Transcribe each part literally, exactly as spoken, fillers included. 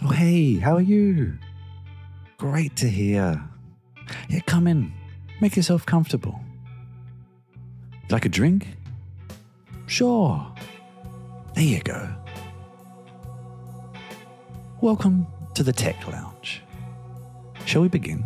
Oh, hey, how are you? Great to hear. Yeah, come in. Make yourself comfortable. Like a drink? Sure. There you go. Welcome to the Tech Lounge. Shall we begin?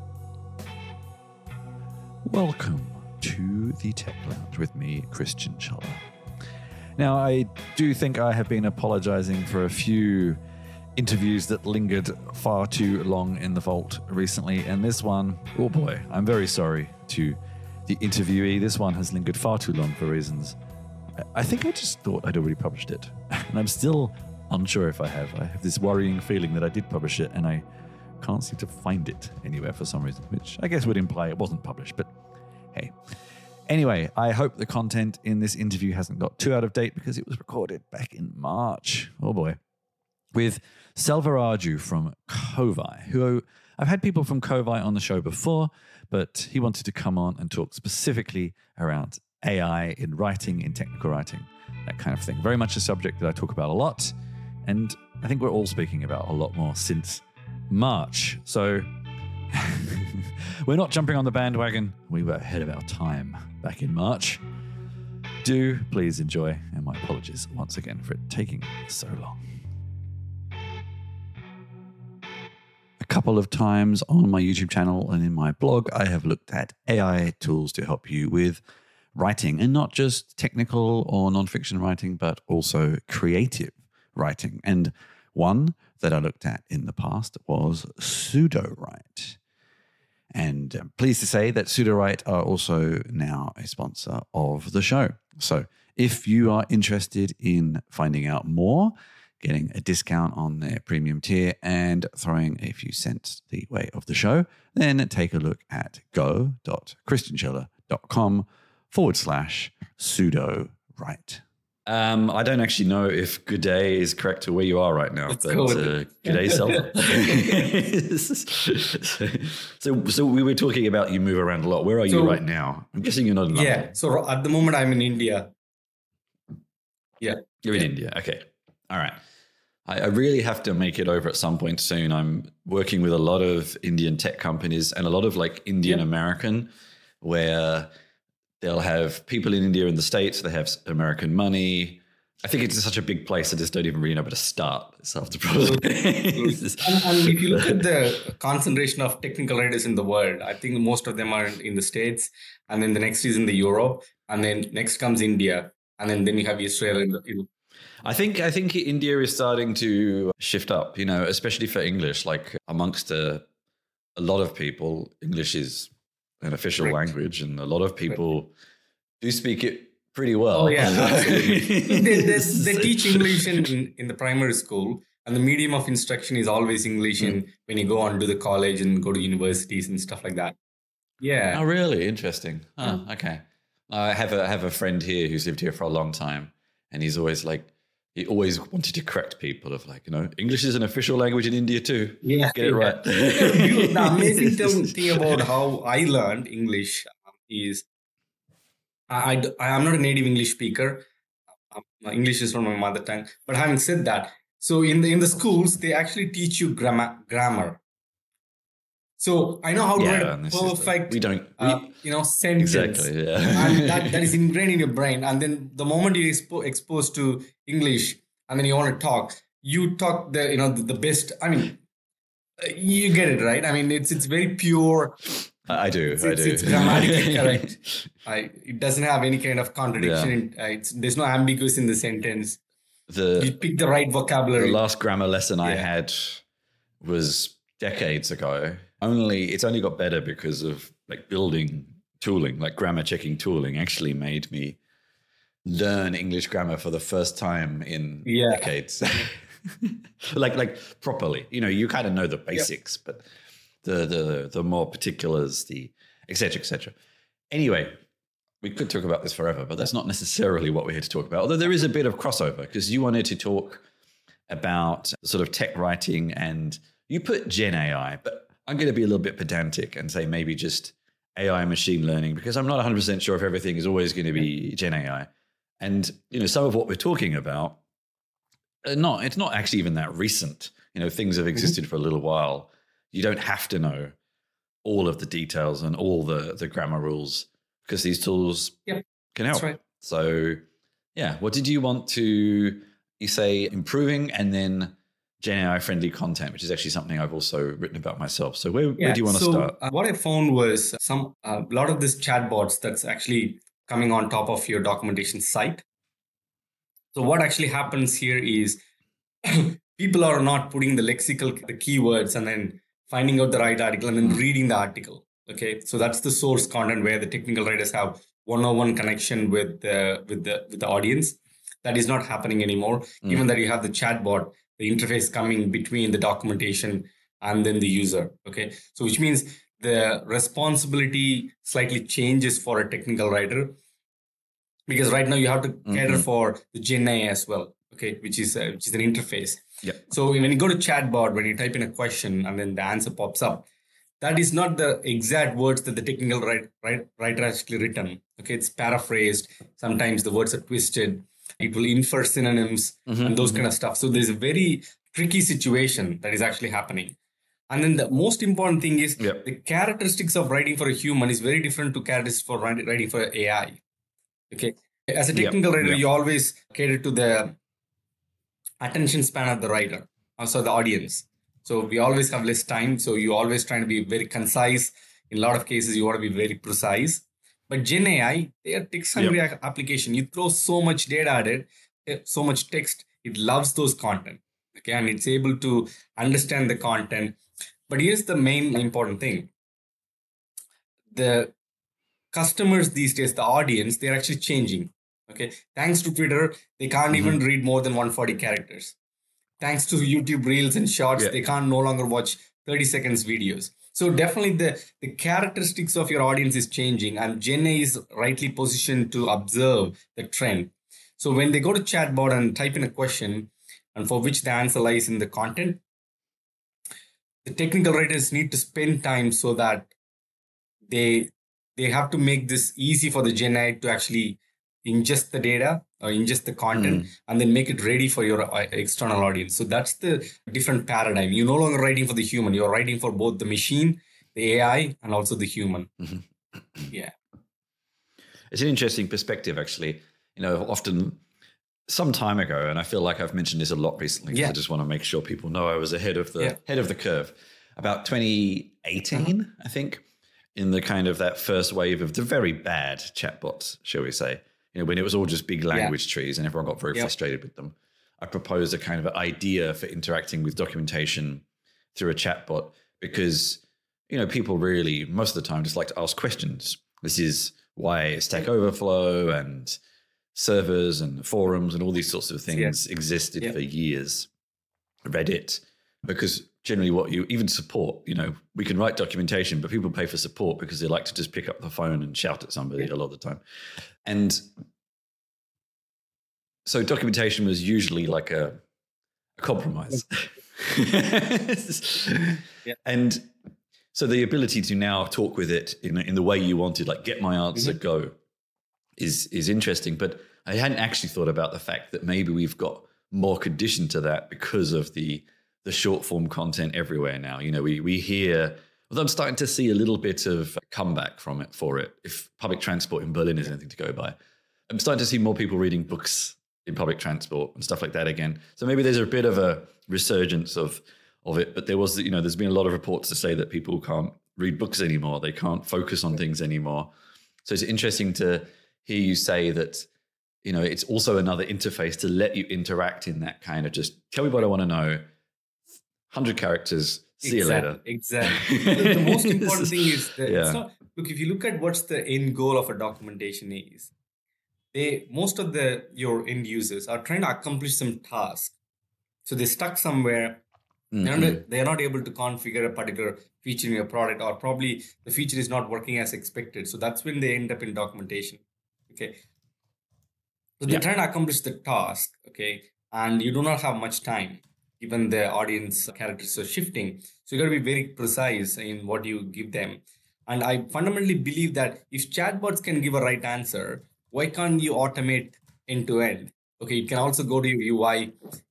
Welcome to the Tech Lounge with me, Christian Schuller. Now, I do think I have been apologizing for a few interviews that lingered far too long in the vault recently, and this one, oh boy, I'm very sorry to the interviewee. This one has lingered far too long for reasons. I think I just thought I'd already published it, and I'm still unsure if I have. I have this worrying feeling that I did publish it, and I can't seem to find it anywhere for some reason, which I guess would imply it wasn't published, but hey. Anyway, I hope the content in this interview hasn't got too out of date because it was recorded back in March. Oh boy. With Selvaraju from Kovai, who I've had people from Kovai on the show before, but he wanted to come on and talk specifically around A I in writing, in technical writing, that kind of thing. Very much a subject that I talk about a lot, and I think we're all speaking about a lot more since March. So we're not jumping on the bandwagon. We were ahead of our time back in March. Do please enjoy, and my apologies once again for it taking so long. A couple of times on my YouTube channel and in my blog, I have looked at A I tools to help you with writing, and not just technical or nonfiction writing, but also creative writing. And one that I looked at in the past was Sudowrite. And I'm pleased to say that Sudowrite are also now a sponsor of the show. So if you are interested in finding out more, getting a discount on their premium tier, and throwing a few cents the way of the show, then take a look at go.christianschuller.com forward slash Sudowrite. Um, I don't actually know if good day is correct to where you are right now, Let's but go uh, good day, Selva. so, so we were talking about you move around a lot. Where are So- you right now? I'm guessing you're not in London. Yeah. So at the moment, I'm in India. Yeah. You're in Yeah. India. Okay. All right. I, I really have to make it over at some point soon. I'm working with a lot of Indian tech companies and a lot of like Indian Yeah. American, where they'll have people in India and the States. They have American money. I think it's such a big place. I just don't even really know where to start. It's after probably. And, and if you look at the concentration of technical writers in the world, I think most of them are in, in the States, and then the next is in the Europe, and then next comes India, and then, then you have Israel. In the, in, I think I think India is starting to shift up, you know, especially for English. Like amongst a, a lot of people, English is an official Correct. language, and a lot of people do speak it pretty well. oh, yeah. Absolutely. they, they, they teach English in, in, in the primary school, and the medium of instruction is always English in, Mm. when you go on to the college and go to universities and stuff like that. Yeah. Oh, really? Interesting. Oh, okay. I have a I have a friend here who's lived here for a long time, and he's always like, he always wanted to correct people of like, you know, English is an official language in India too. Yeah. Get it yeah. right. The amazing thing thing about how I learned English um, is I, I, I'm not a native English speaker. Um, my English is from my mother tongue. But having said that, so in the in the schools, they actually teach you grammar. grammar. So I know how to Yeah, write and a this is the- perfect, we don't we, uh, you know, sentence. exactly. Yeah. And that, that is ingrained in your brain. And then the moment you're expo- exposed to English and then you want to talk, you talk the, you know, the, the best. I mean, uh, you get it, right? I mean, it's it's very pure. I do. It's, I it's, do. it's grammatically correct. I, it doesn't have any kind of contradiction. In, uh, it's, there's no ambiguous in the sentence. The You pick the right vocabulary. The last grammar lesson I Yeah. had was decades ago. Only it's only got better because of like building tooling, like grammar checking tooling actually made me learn English grammar for the first time in Yeah. decades. like like properly. You know, you kind of know the basics, but the the the more particulars, the et cetera, et cetera. Anyway, we could talk about this forever, but that's not necessarily what we're here to talk about. Although there is a bit of crossover because you wanted to talk about sort of tech writing, and you put Gen A I, but I'm going to be a little bit pedantic and say maybe just A I machine learning, because I'm not one hundred percent sure if everything is always going to be Gen A I. And, you know, some of what we're talking about, uh, not, it's not actually even that recent you know, things have existed mm-hmm. for a little while. You don't have to know all of the details and all the, the grammar rules because these tools yep. can help. That's right. So, yeah, what did you want to, you say improving and then Gen A I-friendly content, which is actually something I've also written about myself. So where, yeah, where do you want so, to start? Uh, what I found was some a lot of this chatbots that's actually coming on top of your documentation site. So what actually happens here is people are not putting the lexical, the keywords and then finding out the right article and then mm. reading the article. Okay, so that's the source content where the technical writers have one-on-one connection with the with the with the audience. That is not happening anymore. Mm. Given that you have the chatbot, the interface coming between the documentation and then the user. Okay, so which means the responsibility slightly changes for a technical writer because right now you have to mm-hmm. cater for the Gen A I as well. Okay, which is uh, which is an interface. Yeah. So when you go to chatbot, when you type in a question and then the answer pops up, that is not the exact words that the technical writer, writer actually written. Okay, it's paraphrased. Sometimes the words are twisted. It will infer synonyms mm-hmm, and those mm-hmm. kind of stuff. So there's a very tricky situation that is actually happening. And then the most important thing is yep. the characteristics of writing for a human is very different to characteristics for writing for A I. Okay, as a technical yep. writer, yep. you always cater to the attention span of the writer, also the audience. So we always have less time. So you always trying to be very concise. In a lot of cases, you want to be very precise. But Gen A I, they are text-hungry yep. application. You throw so much data at it, so much text, it loves those content. Okay, and it's able to understand the content. But here's the main important thing. The customers these days, the audience, they're actually changing. Okay, thanks to Twitter, they can't mm-hmm. even read more than one hundred forty characters. Thanks to YouTube Reels and Shorts, yeah. they can't no longer watch thirty seconds videos. So definitely the, the characteristics of your audience is changing and Gen A I is rightly positioned to observe the trend. So when they go to chatbot and type in a question and for which the answer lies in the content, the technical writers need to spend time so that they, they have to make this easy for the Gen A I to actually ingest the data or ingest the content mm. and then make it ready for your external audience. So that's the different paradigm. You're no longer writing for the human. You're writing for both the machine, the A I, and also the human. Mm-hmm. Yeah. It's an interesting perspective, actually. You know, often some time ago, and I feel like I've mentioned this a lot recently, because yeah. I just want to make sure people know I was ahead of the yeah. head of the curve. About twenty eighteen, uh-huh. I think, in the kind of that first wave of the very bad chatbots, shall we say. You know, when it was all just big language yeah. trees and everyone got very yep. frustrated with them, I proposed a kind of idea for interacting with documentation through a chatbot because, you know, people really, most of the time, just like to ask questions. This is why Stack Overflow and servers and forums and all these sorts of things yeah. existed yeah. for years. Reddit, because generally what you, even support, you know, we can write documentation, but people pay for support because they like to just pick up the phone and shout at somebody yeah. a lot of the time. And so documentation was usually like a, a compromise. yeah. And so the ability to now talk with it in, in the way you wanted, like get my answer, mm-hmm. go, is, is interesting. But I hadn't actually thought about the fact that maybe we've got more conditioned to that because of the the short form content everywhere now. You know, we we hear, although I'm starting to see a little bit of comeback from it for it. If public transport in Berlin is anything to go by, I'm starting to see more people reading books in public transport and stuff like that again. So maybe there's a bit of a resurgence of of it. But there was, you know, there's been a lot of reports to say that people can't read books anymore. They can't focus on things anymore. So it's interesting to hear you say that, you know, it's also another interface to let you interact in that kind of just tell me what I want to know. one hundred characters. See exactly, you later. Exactly. the, the most important thing is that yeah. it's not, look, if you look at what's the end goal of a documentation is, they most of the your end users are trying to accomplish some task. So they're stuck somewhere. Mm-hmm. They're, not, they're not able to configure a particular feature in your product, or probably the feature is not working as expected. So that's when they end up in documentation. Okay. So they're yeah. trying to accomplish the task. Okay. And you do not have much time. Even the audience characters are shifting. So you got to be very precise in what you give them. And I fundamentally believe that if chatbots can give a right answer, why can't you automate end to end? Okay, it can also go to your U I.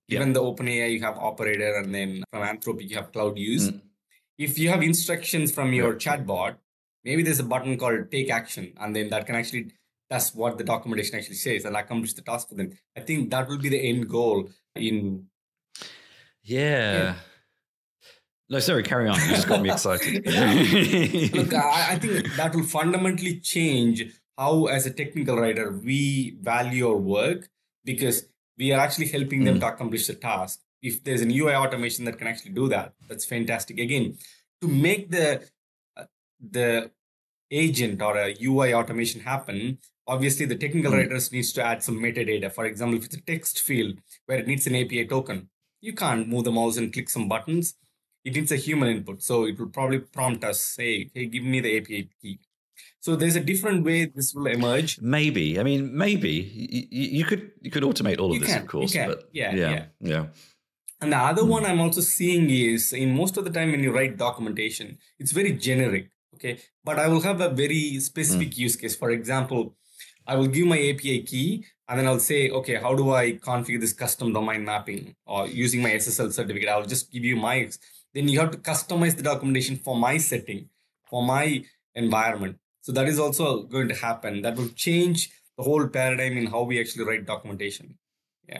Even Yeah. the OpenAI, you have Operator, and then from Anthropic, you have Cloud Use. Mm. If you have instructions from your Yeah. chatbot, maybe there's a button called Take Action, and then that can actually, that's what the documentation actually says, and accomplish the task for them. I think that will be the end goal in. Yeah. Yeah. No, sorry, carry on. You just got me excited. Look, I, I think that will fundamentally change how, as a technical writer, we value our work, because we are actually helping them Mm. to accomplish the task. If there's an U I automation that can actually do that, that's fantastic. Again, to make the uh, the agent or a U I automation happen, obviously the technical Mm. writers needs to add some metadata. For example, if it's a text field where it needs an A P I token, you can't move the mouse and click some buttons. It needs a human input. So it will probably prompt us, hey, hey, give me the A P I key. So there's a different way this will emerge. Maybe. I mean, maybe you, you could you could automate all of You this, can, of course. you can. But Yeah, yeah, yeah. yeah. And the other Hmm. one I'm also seeing is, in most of the time when you write documentation, it's very generic. Okay. But I will have a very specific use case. For example, I will give my A P I key, and then I'll say, okay, how do I configure this custom domain mapping, or using my S S L certificate? I'll just give you my, then you have to customize the documentation for my setting, for my environment. So that is also going to happen. That will change the whole paradigm in how we actually write documentation. Yeah.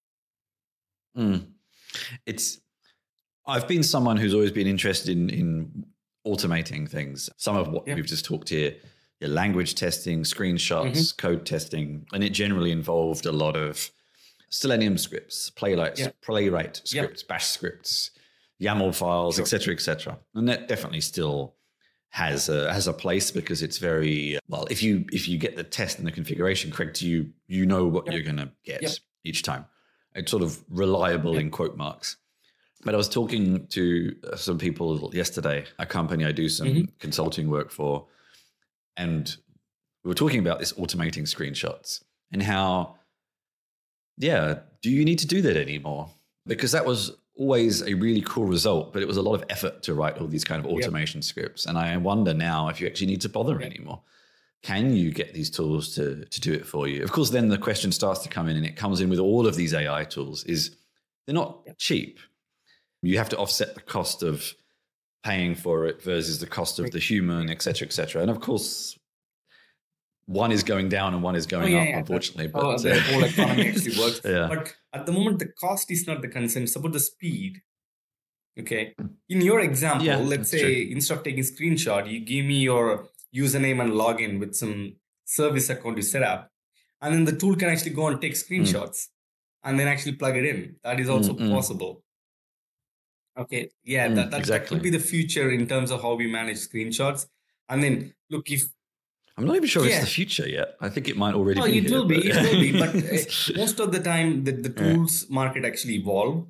Mm. It's, I've been someone who's always been interested in, in automating things. Some of what Yeah. we've just talked here, yeah, language testing, screenshots, mm-hmm. code testing, and it generally involved a lot of Selenium scripts, Playwright, Yeah. Playwright scripts, Yeah. Bash scripts, YAML files, Sure. et cetera, et cetera. And that definitely still has a has a place, because it's very well. If you if you get the test and the configuration correct, you you know what Yep. you're going to get Yep. each time. It's sort of reliable Yep. in quote marks. But I was talking to some people yesterday, a company I do some Mm-hmm. consulting work for, and we were talking about this automating screenshots and how, yeah, do you need to do that anymore? Because that was always a really cool result, but it was a lot of effort to write all these kind of automation yep. scripts. And I wonder now if you actually need to bother yep. anymore. Can you get these tools to, to do it for you? Of course, then the question starts to come in, and it comes in with all of these A I tools, is they're not yep. cheap. You have to offset the cost of paying for it versus the cost of the human, et cetera, et cetera. And of course, one is going down and one is going oh, yeah, up, yeah. unfortunately. But oh, the whole economy actually works. Yeah. But at the moment, the cost is not the concern. It's about the speed. Okay. In your example, yeah, let's say true. Instead of taking screenshot, you give me your username and login with some service account you set up. And then the tool can actually go and take screenshots mm. and then actually plug it in. That is also mm-hmm. possible. Okay. Yeah, mm, that, that, exactly. that could be the future in terms of how we manage screenshots. And then, look, if I'm not even sure yeah. it's the future yet. I think it might already oh, be. It here, will be. But... It will be. But uh, most of the time, the, the tools yeah. market actually evolve.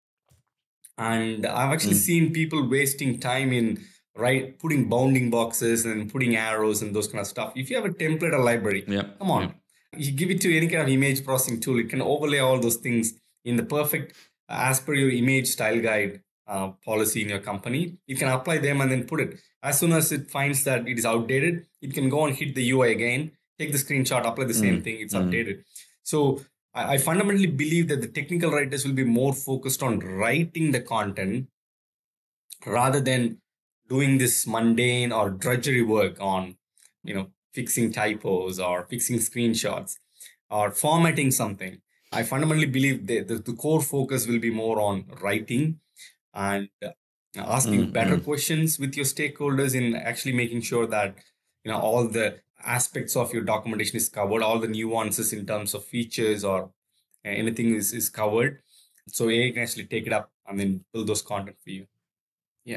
And I've actually mm. seen people wasting time in right putting bounding boxes and putting arrows and those kind of stuff. If you have a template or library, yep. come on. Yep. You give it to any kind of image processing tool. It can overlay all those things in the perfect, uh, as per your image style guide uh, policy in your company. You can apply them and then put it. As soon as it finds that it is outdated, it can go and hit the U I again, take the screenshot, apply the same mm. thing. It's mm. updated. So I, I fundamentally believe that the technical writers will be more focused on writing the content rather than doing this mundane or drudgery work on, you know, fixing typos or fixing screenshots or formatting something. I fundamentally believe that the, the core focus will be more on writing and asking mm, better mm. questions with your stakeholders in actually making sure that, you know, all the aspects of your documentation is covered, all the nuances in terms of features or anything is, is covered. So A I can actually take it up and then build those content for you. Yeah.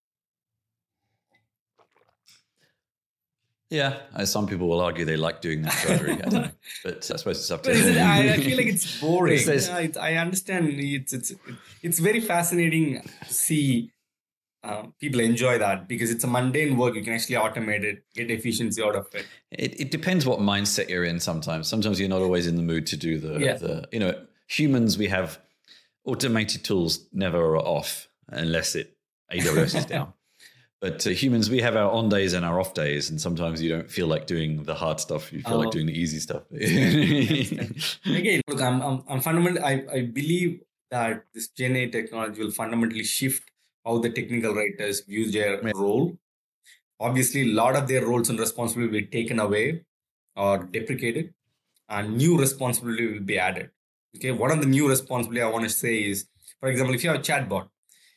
Yeah, as some people will argue they like doing that drudgery. I don't know, but I suppose it's up to it, I, I feel like it's boring. It's, I, I understand. It's it's it's very fascinating to see uh, people enjoy that because it's a mundane work. You can actually automate it, get efficiency out of it. It, it depends what mindset you're in. Sometimes, sometimes you're not always in the mood to do the yeah. the. You know, humans, we have automated tools never are off unless it A W S is down. But uh, humans, we have our on days and our off days, and sometimes you don't feel like doing the hard stuff. You feel oh. like doing the easy stuff. Again, look, I'm, I'm, I'm fundamentally, I, I believe that this Gen A technology will fundamentally shift how the technical writers view their Yeah. role. Obviously, a lot of their roles and responsibility will be taken away or deprecated, and new responsibility will be added. Okay, one of the new responsibility I want to say is, for example, if you have a chatbot,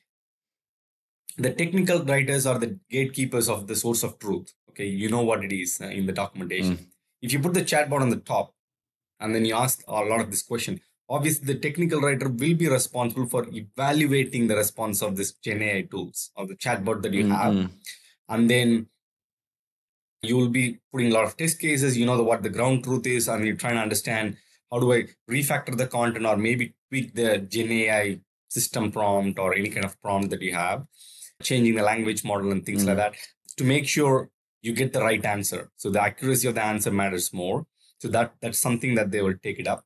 the technical writers are the gatekeepers of the source of truth. Okay, you know what it is uh, in the documentation. Mm. If you put the chatbot on the top and then you ask a lot of this question, obviously the technical writer will be responsible for evaluating the response of this Gen A I tools or the chatbot that you Mm, have. mm. And then you will be putting a lot of test cases, you know the, what the ground truth is, and you're trying to understand how do I refactor the content or maybe tweak the Gen A I system prompt or any kind of prompt that you have, changing the language model and things Mm. like that to make sure you get the right answer. So the accuracy of the answer matters more. So that that's something that they will take it up.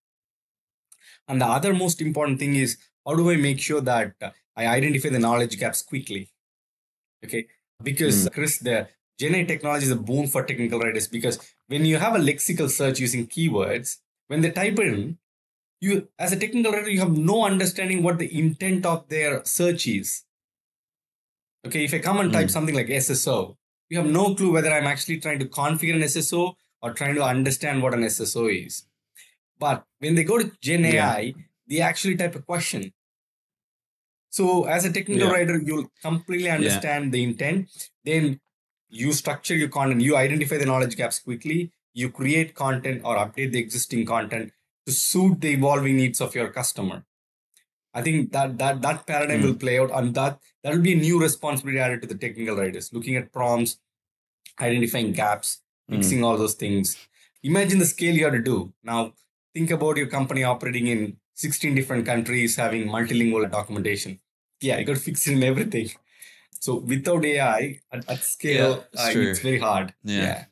And the other most important thing is, how do I make sure that uh, I identify the knowledge gaps quickly? Okay, because Mm. Chris, the Gen A technology is a boon for technical writers, because when you have a lexical search using keywords, when they type in, you as a technical writer, you have no understanding what the intent of their search is. Okay, if I come and type Mm. something like S S O, you have no clue whether I'm actually trying to configure an S S O or trying to understand what an S S O is. But when they go to Gen A I, Yeah. they actually type a question. So as a technical Yeah. writer, you'll completely understand the intent. Then you structure your content, you identify the knowledge gaps quickly, you create content or update the existing content to suit the evolving needs of your customer. I think that that that paradigm Mm. will play out, and that that will be a new responsibility added to the technical writers, looking at prompts, identifying gaps, Mm. fixing all those things. Imagine the scale you have to do. Now, think about your company operating in sixteen different countries, having multilingual documentation. Yeah, you got to fix it in everything. So without A I at, at scale, Yeah, it's uh, true. it's very hard. Yeah. Yeah.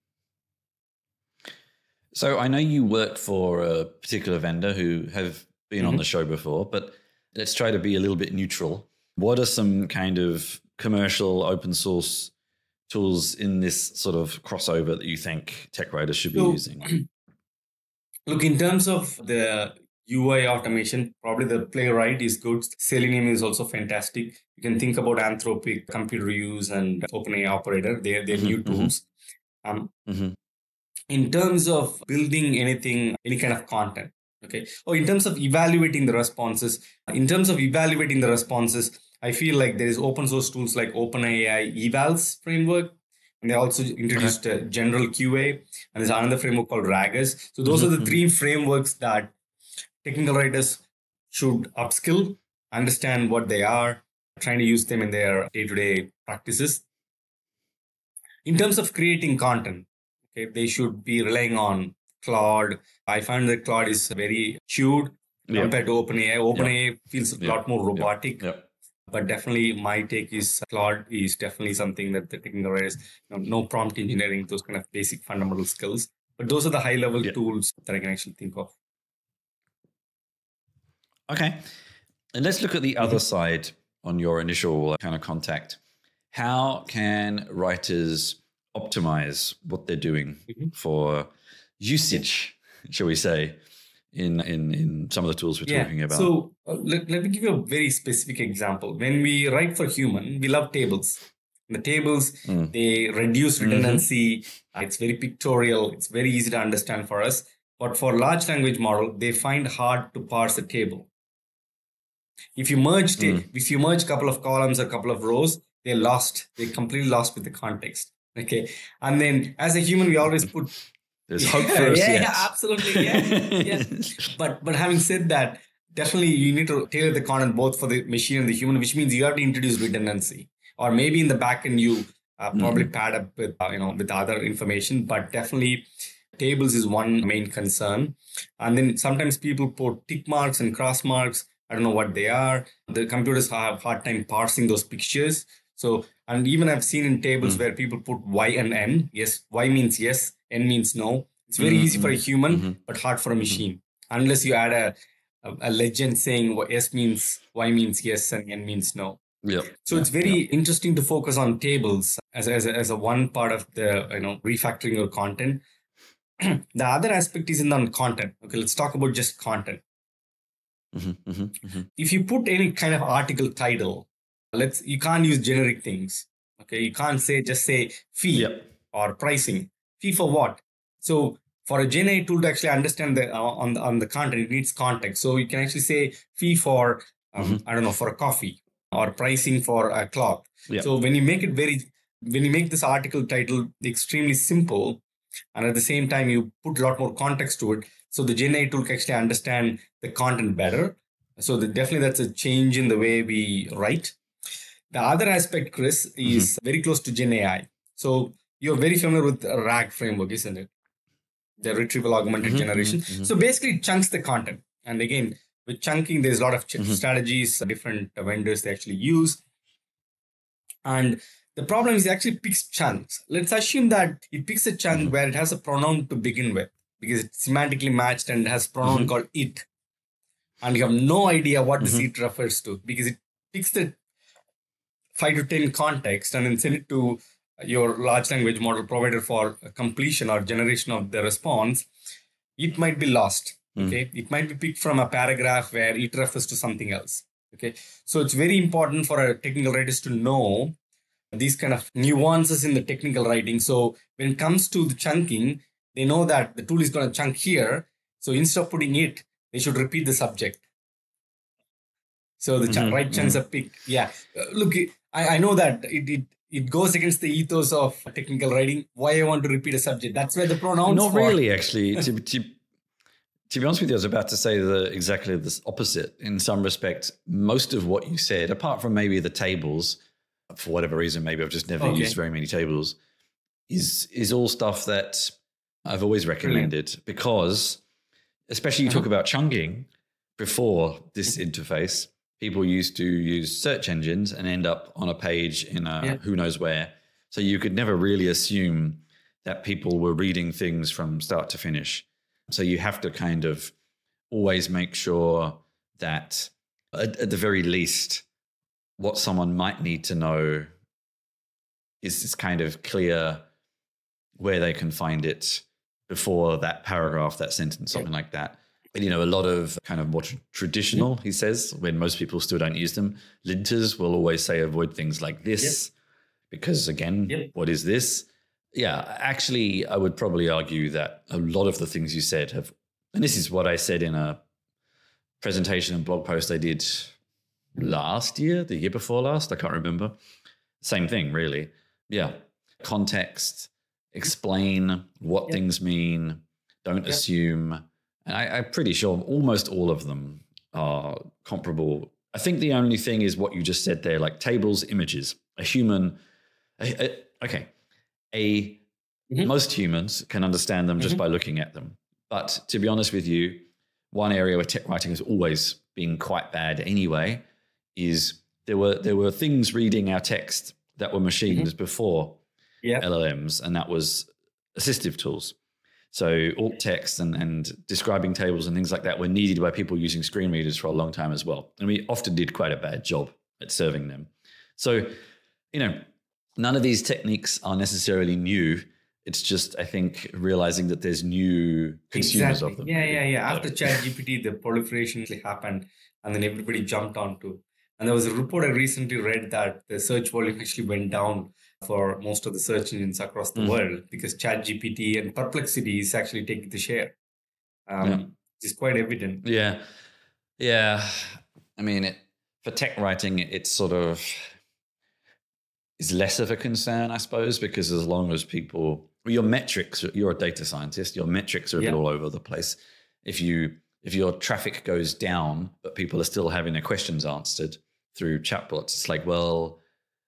So I know you work for a particular vendor who have been on Mhm. the show before, but let's try to be a little bit neutral. What are some kind of commercial open source tools in this sort of crossover that you think tech writers should be So, using? look, in terms of the U I automation, probably the Playwright is good. Selenium is also fantastic. You can think about Anthropic, Computer Use, and OpenAI Operator. They're, they're Mhm, new mhm, tools. Um, mhm. in terms of building anything, any kind of content, okay, or in terms of evaluating the responses, in terms of evaluating the responses, I feel like there is open source tools like OpenAI Evals framework, and they also introduced uh, general Q A, and there's another framework called Ragus. So those Mhm, are the mhm. three frameworks that technical writers should upskill, understand what they are, trying to use them in their day-to-day practices. In terms of creating content, okay, they should be relying on Claude. I find that Claude is very chewed Yep. compared to OpenAI. OpenAI feels a Yep. lot more robotic. Yep. But definitely, my take is Claude is definitely something that the technical writers, you know, no prompt engineering, those kind of basic fundamental skills. But those are the high level Yep. tools that I can actually think of. Okay. And let's look at the other side on your initial kind of contact. How can writers optimize what they're doing Mhm. for usage, shall we say, in, in, in some of the tools we're Yeah. talking about? So uh, let, let me give you a very specific example. When we write for human, we love tables. The tables, Mm. they reduce Mhm. redundancy. Uh, It's very pictorial. It's very easy to understand for us. But for large language model, they find hard to parse a table. If you merge ta- Mm. if you merge a couple of columns, a couple of rows, they're lost. They're completely lost with the context. Okay. And then as a human, we always put There's yeah, hope for us yeah, yet. yeah, absolutely. Yeah. Yeah. But but having said that, definitely you need to tailor the content both for the machine and the human, which means you have to introduce redundancy. Or maybe in the back end you uh, probably Mhm. pad up with uh, you know with other information, but definitely tables is one main concern. And then sometimes people put tick marks and cross marks. I don't know what they are. The computers have hard time parsing those pictures. So, and even I've seen in tables Mm. where people put Y and N. Yes, Y means yes, N means no. It's very easy for a Mhm. human, Mhm. but hard for a machine. Unless you add a, a, a legend saying what S means, Y means yes, and N means no. Yep. So Yep. it's very Yep. interesting to focus on tables as, as, a, as a one part of the, you know, refactoring your content. The other aspect is in on content. Okay, let's talk about just content. Mm-hmm, mm-hmm, mm-hmm. If you put any kind of article title, let's you can't use generic things. Okay, you can't say just say fee Yep. or pricing. Fee for what? So for a Gen A I tool to actually understand the uh, on the on the content, it needs context. So you can actually say fee for um, Mm-hmm. I don't know, for a coffee, or pricing for a cloth. Yep. So when you make it very when you make this article title extremely simple, and at the same time you put a lot more context to it, so the Gen A I tool can actually understand the content better. So the, definitely that's a change in the way we write. The other aspect, Chris, is Mm-hmm. very close to Gen A I. So you're very familiar with RAG framework, isn't it? The retrieval augmented Mm-hmm. generation. Mm-hmm. So basically it chunks the content. And again, with chunking, there's a lot of ch- Mm-hmm. strategies, different vendors they actually use. And the problem is it actually picks chunks. Let's assume that it picks a chunk Mm-hmm. where it has a pronoun to begin with, because it's semantically matched and has pronoun Mm-hmm. called it. And you have no idea what this Mm-hmm. it refers to, because it picks the five to ten context and then send it to your large language model provider for completion or generation of the response. It might be lost. Okay. Mm. It might be picked from a paragraph where it refers to something else. Okay. So it's very important for a technical writers to know these kind of nuances in the technical writing. So when it comes to the chunking, they know that the tool is going to chunk here. So instead of putting it, they should repeat the subject. So the ch- Mm-hmm. right chunks Mm-hmm. are picked. Yeah. Uh, look, I, I know that it, it it goes against the ethos of technical writing. Why I want to repeat a subject? That's where the pronouns. Not for. really, actually. to, to to be honest with you, I was about to say the exactly the opposite. In some respects, most of what you said, apart from maybe the tables, for whatever reason, maybe I've just never Okay. used very many tables, is is all stuff that I've always recommended. Brilliant. Because, especially you uh-huh. talk about chunking. Before this interface, people used to use search engines and end up on a page in a yeah. who knows where. So you could never really assume that people were reading things from start to finish. So you have to kind of always make sure that at, at the very least, what someone might need to know is this kind of clear where they can find it before that paragraph, that sentence, something yeah. like that. And, you know, a lot of kind of more tr- traditional, he says, when most people still don't use them, linters will always say avoid things like this, yep. because, again, yep. what is this? Yeah, actually, I would probably argue that a lot of the things you said have, and this is what I said in a presentation and blog post I did last year, the year before last, I can't remember. Same thing, really. Yeah, context, explain what yep. things mean, don't yep. assume. And I, I'm pretty sure almost all of them are comparable. I think the only thing is what you just said there, like tables, images. A human, a, a, okay, a mm-hmm. most humans can understand them mm-hmm. just by looking at them. But to be honest with you, one area where tech writing has always been quite bad anyway is there were there were things reading our text that were machines mm-hmm. before yeah. L L Ms, and that was assistive tools. So alt text and, and describing tables and things like that were needed by people using screen readers for a long time as well. And we often did quite a bad job at serving them. So, you know, none of these techniques are necessarily new. It's just, I think, realizing that there's new consumers exactly. of them. Yeah, yeah, yeah. After ChatGPT, the proliferation actually happened and then everybody jumped onto. And there was a report I recently read that the search volume actually went down for most of the search engines across the mm. world because ChatGPT and Perplexity is actually taking the share. Um, yeah. It's quite evident. Yeah. Yeah. I mean, it, for tech writing, it's sort of is less of a concern, I suppose, because as long as people, well, your metrics, you're a data scientist, your metrics are a yeah. bit all over the place. If you if your traffic goes down, but people are still having their questions answered through chatbots, it's like, well,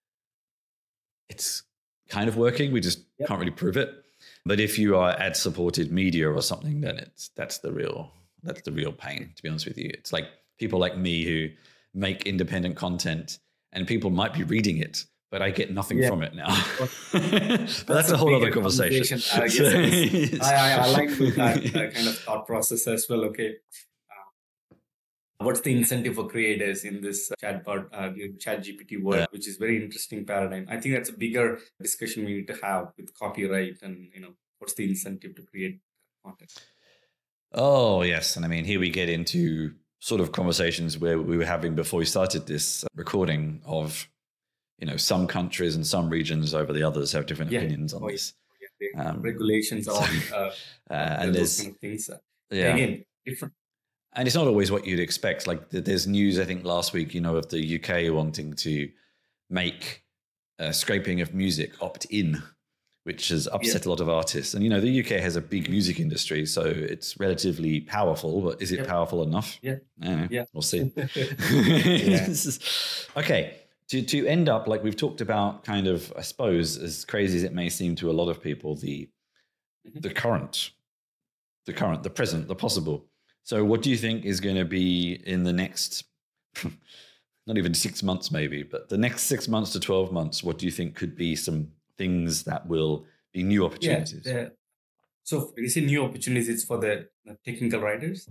it's kind of working. We just yep. can't really prove it. But if you are ad supported media or something, then it's that's the real that's the real pain, to be honest with you. It's like people like me who make independent content and people might be reading it, but I get nothing yeah. from it now. But that's, that's a whole other conversation. conversation. Uh, yes, I, I, I like that uh, kind of thought process as well. Okay. What's the incentive for creators in this chatbot, uh, ChatGPT world, yeah. which is very interesting paradigm. I think that's a bigger discussion we need to have with copyright and, you know, what's the incentive to create content? Oh, yes. And I mean, here we get into sort of conversations where we were having before we started this recording of, you know, some countries and some regions over the others have different Yeah. opinions on Oh, this. yeah. Um, Regulations on uh, uh, and those there's, kind of things. Uh, yeah. Again, different. And it's not always what you'd expect. Like th- there's news, I think last week, you know, of the U K wanting to make uh, scraping of music opt-in, which has upset Yeah. a lot of artists. And, you know, the U K has a big music industry, so it's relatively powerful, but is it Yep. powerful enough? Yeah. I don't know. Yeah. We'll see. Yeah. Okay. To, to end up, like we've talked about kind of, I suppose, as crazy as it may seem to a lot of people, the Mhm. the current, the current, the present, the possible. So what do you think is going to be in the next, not even six months maybe, but the next six months to twelve months, what do you think could be some things that will be new Yeah. opportunities? the- so when you say new opportunities for the the technical writers.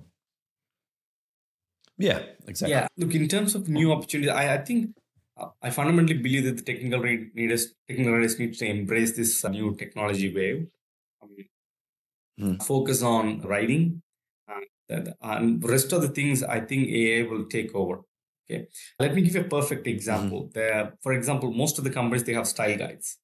Yeah, exactly. Yeah. Look, in terms of new opportunities, I, I think uh, I fundamentally believe that the technical wri- leaders, technical writers need to embrace this uh, new technology wave. I mean, Hmm. focus on writing, and, that- and rest of the things I think A I will take over. Okay, let me give you a perfect example. There, for example, most of the companies they have style guides,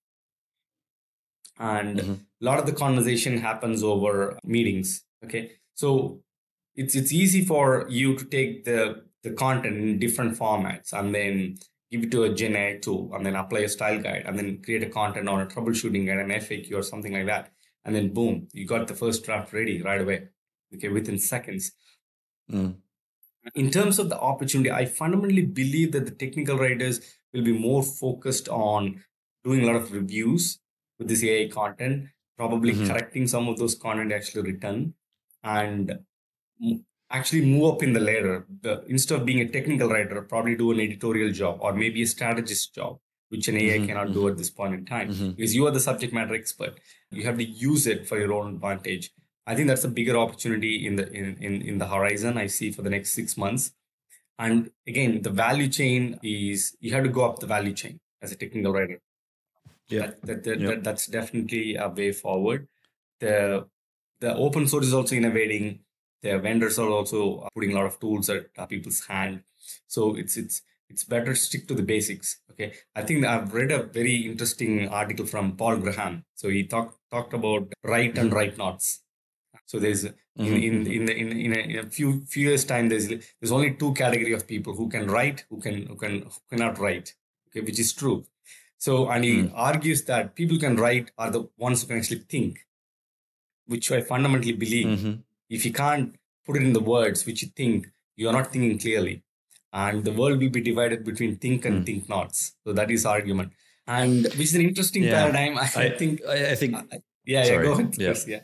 and Mhm. a lot of the conversation happens over meetings. Okay, so it's it's easy for you to take the the content in different formats and then give it to a Gen A I tool and then apply a style guide and then create a content or a troubleshooting guide, an F A Q or something like that. And then boom, you got the first draft ready right away. Okay, within seconds. Mm. In terms of the opportunity, I fundamentally believe that the technical writers will be more focused on doing a lot of reviews with this A I content, probably Mhm. correcting some of those content actually written, and m- actually move up in the ladder. The, instead of being a technical writer, probably do an editorial job or maybe a strategist job, which an A I Mhm, cannot do mhm. at this point in time Mhm. because you are the subject matter expert. You have to use it for your own advantage. I think that's a bigger opportunity in the in, in, in the horizon I see for the next six months. And again, the value chain is you have to go up the value chain as a technical writer. Yeah. That, that, that, Yep. that that's definitely a way forward. The the open source is also innovating. The vendors are also putting a lot of tools at uh, people's hand. So it's it's it's better to stick to the basics. Okay, I think I've read a very interesting article from Paul Graham. So he talked talked about write and Mhm. write knots. So there's in Mhm, in mhm. in the, in, in, a, in a few few years time there's there's only two category of people who can write, who can who can who cannot write. Okay, which is true. So and he Mm. argues that people who can write are the ones who can actually think, which I fundamentally believe. Mhm. If you can't put it in the words which you think, you are not thinking clearly. And the world will be divided between think and Mm. think nots. So that is argument. And which is an interesting Yeah. paradigm. I, I, think. I, I think. uh, yeah, yeah, sorry. go ahead, Yeah. Chris. Yeah.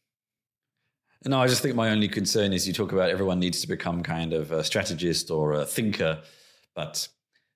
No, I just think my only concern is you talk about everyone needs to become kind of a strategist or a thinker, but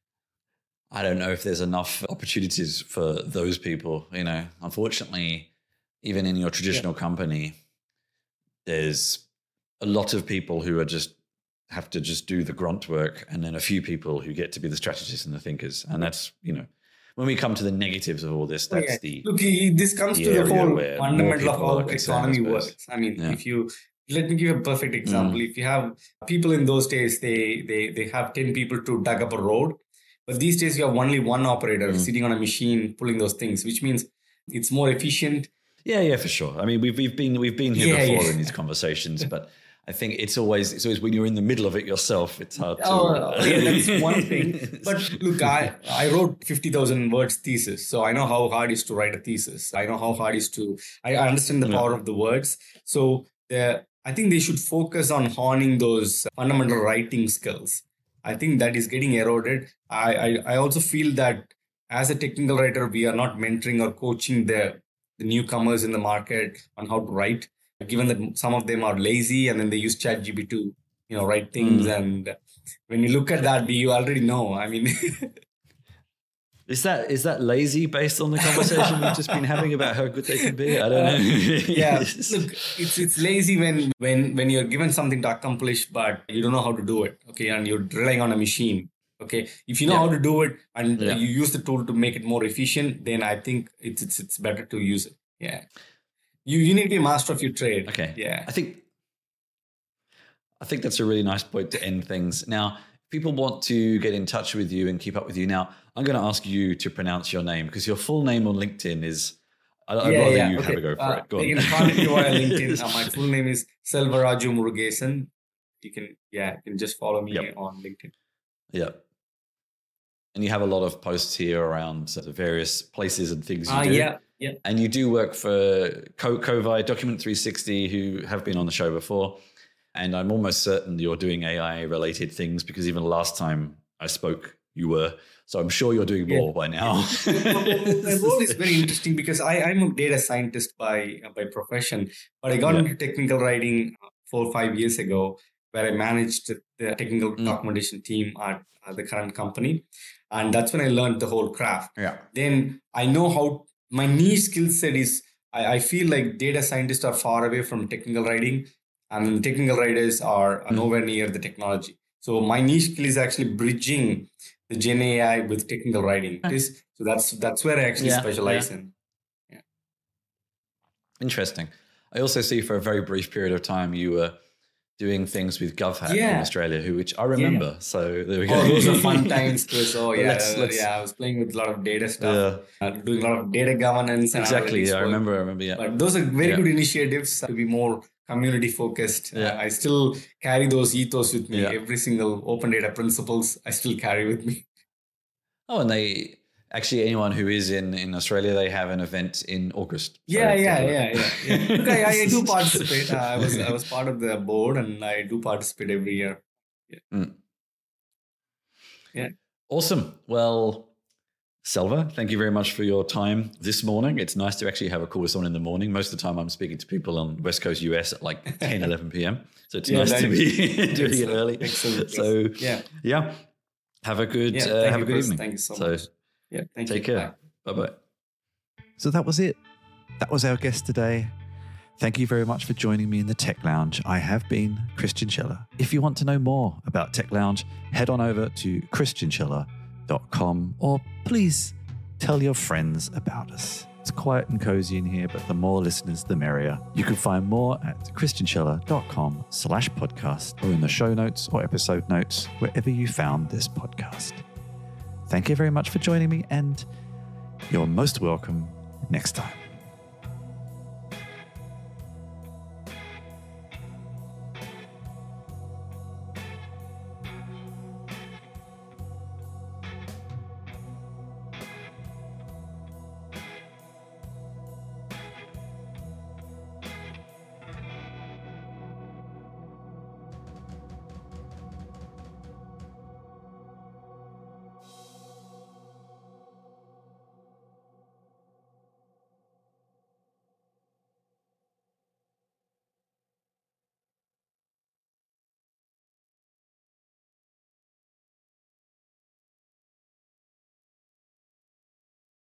I don't know if there's enough opportunities for those people. You know, unfortunately, even in your traditional company, there's a lot of people who are just have to just do the grunt work, and then a few people who get to be the strategists and the thinkers. And that's, you know, when we come to the negatives of all this, Oh, that's yeah. the Look, i- this comes the to the area whole where more fundamental of people how are concerned, I economy suppose. works. I mean, Yeah. if you let me give you a perfect example. Mm. If you have people in those days, they they they have ten people to dug up a road, but these days you have only one operator Mm. sitting on a machine pulling those things, which means it's more efficient. Yeah, yeah, for sure. I mean, we've we've been we've been here Yeah, before yeah. in these conversations, but I think it's always it's always when you're in the middle of it yourself, it's hard to. Oh, yeah, that's one thing. But look, I, I wrote fifty thousand words thesis. So I know how hard it is to write a thesis. I know how hard it is to, I, I understand the Yeah. power of the words. So the, I think they should focus on honing those fundamental writing skills. I think that is getting eroded. I, I, I also feel that as a technical writer, we are not mentoring or coaching the, the newcomers in the market on how to write, given that some of them are lazy and then they use ChatGPT to, you know, write things. Mm. And when you look at that, you already know. I mean, Is that is that lazy based on the conversation we've just been having about how good they can be? I don't know. yeah, look, it's it's lazy when when when you're given something to accomplish, but you don't know how to do it. Okay, and you're relying on a machine. Okay, if you know Yeah. how to do it and Yeah. you use the tool to make it more efficient, then I think it's it's it's better to use it. Yeah, you you need to be a master of your trade. Okay. Yeah. I think I think that's a really nice point to end things. Now, if people want to get in touch with you and keep up with you, now I'm going to ask you to pronounce your name because your full name on LinkedIn is, I'd yeah, rather yeah. you okay. have a go for uh, it. Go you on. can contact me via LinkedIn. Uh, my full name is Selvaraju Murugesan. You can, yeah, you can just follow me Yep. on LinkedIn. Yeah. And you have a lot of posts here around the various places and things you Uh, do. yeah, yeah. And you do work for Co- Covi, Document three sixty, who have been on the show before. And I'm almost certain you're doing A I-related things because even last time I spoke, you were. So I'm sure you're doing more yeah. by now. My role is very interesting because I, I'm a data scientist by by profession, but I got yeah. into technical writing four or five years ago, where I managed the technical mm. documentation team at, at the current company. And that's when I learned the whole craft. Yeah. Then I know how my niche skill set is. I, I feel like data scientists are far away from technical writing, and technical writers are mm. nowhere near the technology. So my niche skill is actually bridging the Gen A I with technical writing. This, so that's that's where I actually yeah, specialize yeah. in. Yeah. Interesting. I also see for a very brief period of time you were doing things with GovHack yeah. in Australia, who which I remember. Yeah. So there we go. Oh, those are fun times, Chris. Oh yeah, let's, let's, yeah. I was playing with a lot of data stuff, yeah. uh, doing a lot of data governance. And exactly. Yeah, I remember. I remember. Yeah. But those are very yeah. good initiatives to be more community focused. Yeah. Uh, I still carry those ethos with me. Yeah. Every single open data principles I still carry with me. Oh, and they actually anyone who is in, in Australia, they have an event in August. So yeah, yeah, yeah, yeah, yeah. Look, I, I do participate. Uh, I was I was part of the board, and I do participate every year. Yeah. Mm. Yeah. Awesome. Well, Selva, thank you very much for your time this morning. It's nice to actually have a call with someone in the morning. Most of the time I'm speaking to people on West Coast U S at like ten, eleven p.m. So it's yeah, nice to be doing it early. Excellent. So yeah. yeah. Have a good yeah, uh, have you, a good Chris. evening. Thank you so, so much. Yeah, thank take you. care. Bye bye. So that was it. That was our guest today. Thank you very much for joining me in the Tech Lounge. I have been Christian Scheller. If you want to know more about Tech Lounge, head on over to christian scheller dot com or please tell your friends about us. It's quiet and cozy in here, but the more listeners, the merrier. You can find more at christian scheller dot com slash podcast or in the show notes or episode notes, wherever you found this podcast. Thank you very much for joining me, and you're most welcome next time.